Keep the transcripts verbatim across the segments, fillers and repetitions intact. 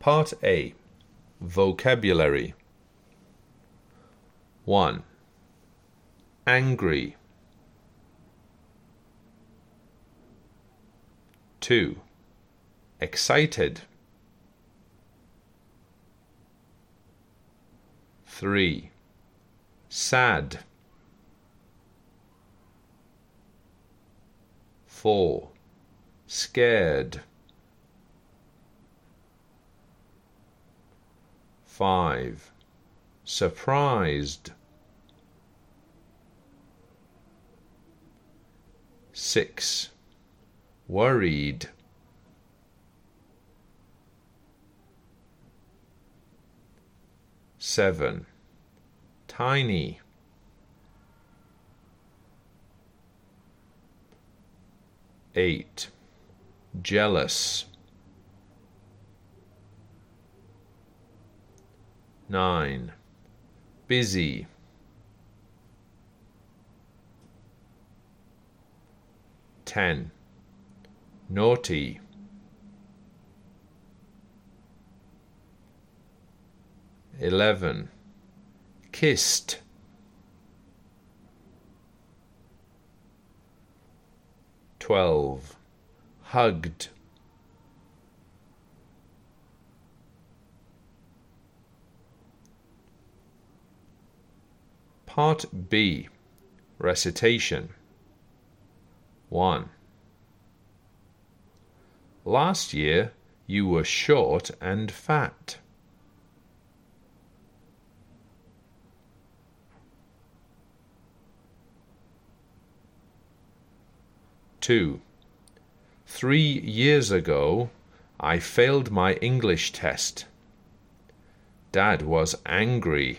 Part A. Vocabulary. one. Angry. two. Excited. three. Sad. four. Scared. five. Surprised. six. Worried. seven. Tiny. eight. Jealous. nine. Busy. ten. Naughty. eleven. Kissed. twelve. Hugged. Part B. Recitation. one. Last year you were short and fat. two. Three years ago, I failed my English test. Dad was angry.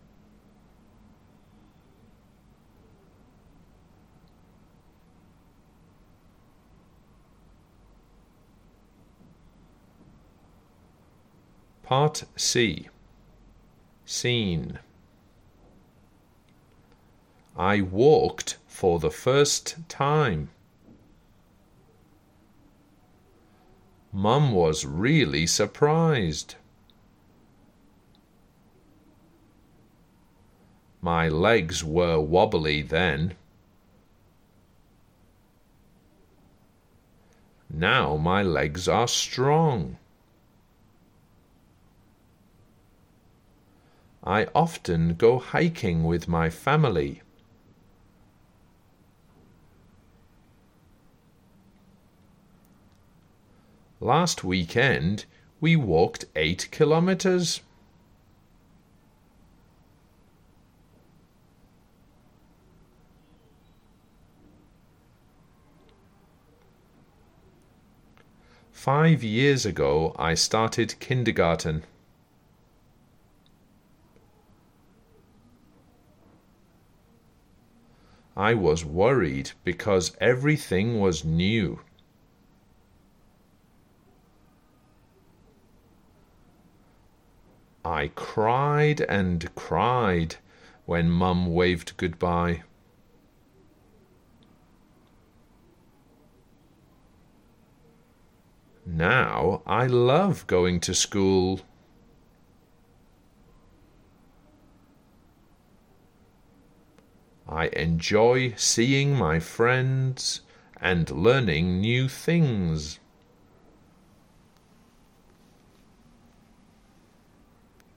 Part C. Scene. I walked for the first time. Mum was really surprised. My legs were wobbly then. Now my legs are strong. I often go hiking with my family. Last weekend, we walked eight kilometers. Five years ago, I started kindergarten. I was worried because everything was new. I cried and cried when Mum waved goodbye. Now I love going to school. I enjoy seeing my friends and learning new things.